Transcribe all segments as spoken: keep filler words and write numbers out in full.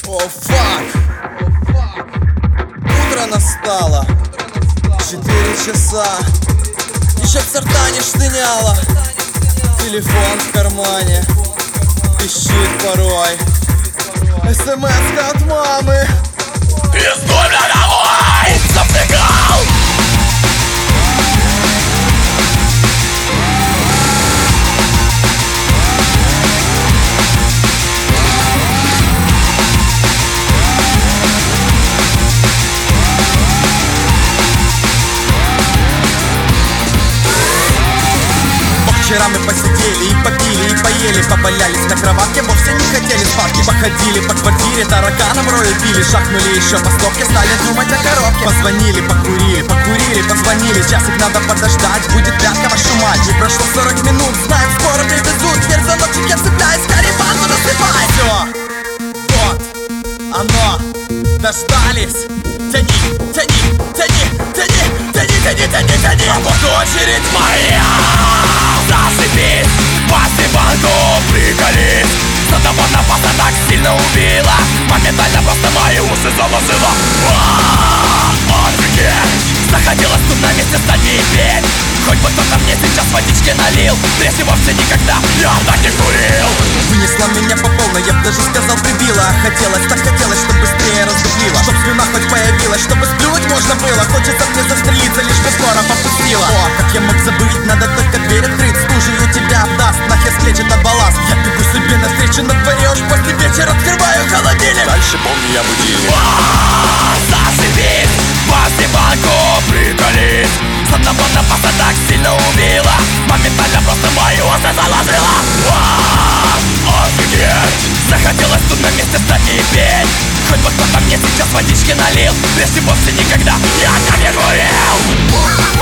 О, фак! Утро настало, четыре часа. Еще с рта не штыняло. Телефон в кармане пищит порой. СМС-ка от мамы. Пиздуй меня домой! Завтыкал! Вчера мы посидели и попили, и поели, повалялись на кроватке, вовсе не хотели спадки. Походили по квартире, тараканом рою били, шахнули еще по стопке, стали думать о коробке. Позвонили, покурили, покурили, позвонили, часик надо подождать, будет пятка вашу мать. Не прошло сорок минут, знаем, скоро привезут, дверь звоночек я цепляюсь, карибан насыпай. Все, вот, оно, дождались. Тяни, тяни, тяни, тяни, тяни, тяни, тяни, тяни. А вот очередь моя. Зацепись, паси банку, приколись. За тобой напасно так сильно убила. Моментально просто мои уши заложила. Офигеть! Захотелось тут на месте стать и петь. Хоть бы кто-то мне сейчас водички налил. Прежде вовсе никогда я так не курил. Вынесла меня по полной, я б даже сказал прибила. Хотелось, так хотелось, чтоб быстрее раздуплила. Чтоб слюна хоть появилась, чтобы сплюнуть можно было. Хочется мне застрелиться, лишь бы скоро попустила. О, как я мог забыть, надо только дверь открыть. Стужею тебя обдаст, нахер склечет от балласт. Я бегу себе навстречу, на дворе уж после вечера открываю холодильник. Дальше помню я будильник. Зашибись, паси банку, приколись. С одного напаса так сильно убила. Моментально просто мою уши заложила. Офигеть! Захотелось тут на месте стать и петь. Хоть бы кто-то мне сейчас водички налил. Прежде вовсе никогда я так не курил.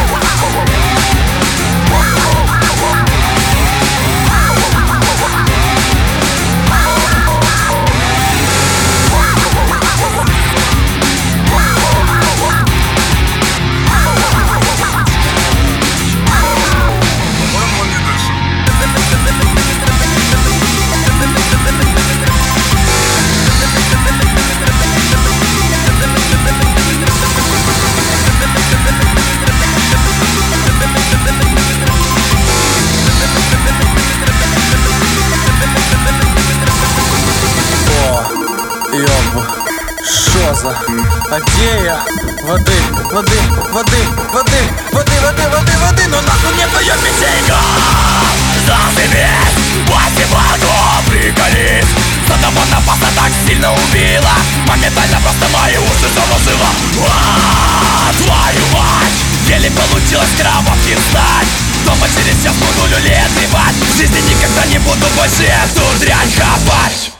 Шо за? А где я? Воды, воды, воды, воды, воды, воды, воды, воды. Но нахуй мне твоё печенье. Зашибись, паси банку, приколись. За тобой напасно так сильно убила. Моментально просто мои уши заложила. Твою мать! Еле получилось кровавки встать. Дома через час буду люлей отливать. В жизни никогда не буду больше эту дрянь хапать.